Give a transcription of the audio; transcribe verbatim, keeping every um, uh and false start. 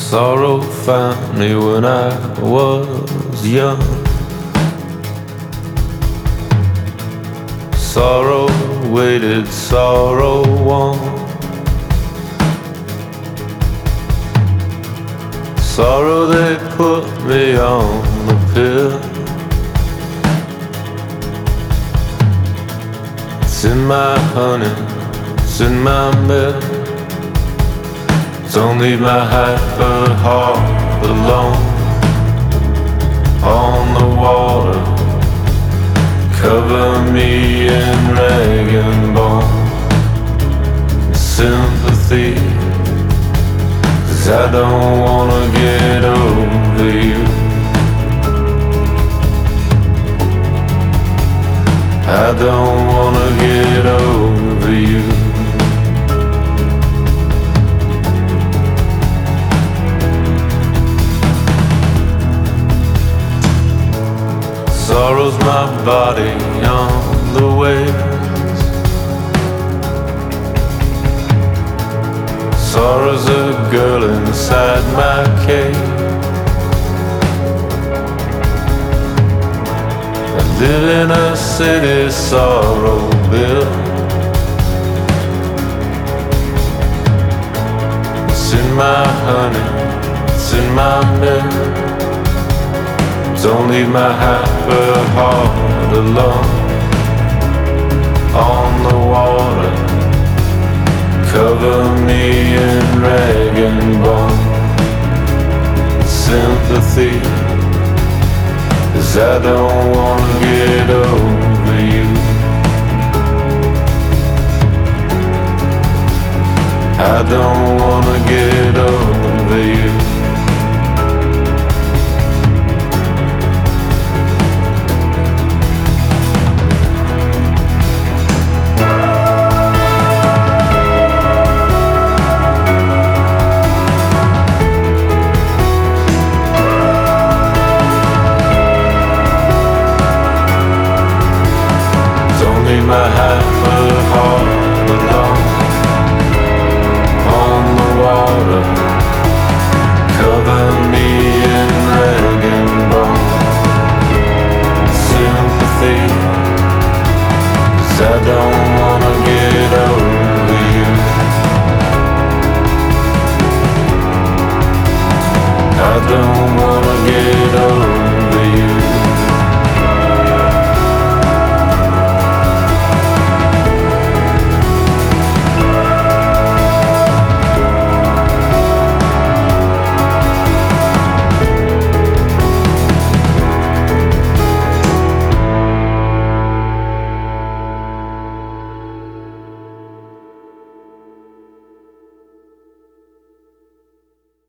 Sorrow found me when I was young. Sorrow waited, sorrow won. Sorrow, they put me on the pill. It's in my honey, it's in my milk. Don't leave my hyper heart alone on the water. Cover me in rag and bone, sympathy, 'cause I don't wanna get over you. I don't wanna get over you. Sorrow's my body on the waves. Sorrow's a girl inside my cave. I live in a city sorrow built. It's in my honey, it's in my milk. Don't leave my hyper heart alone on the water. Cover me in rag and bone, sympathy, 'cause I don't wanna get over you. I don't wanna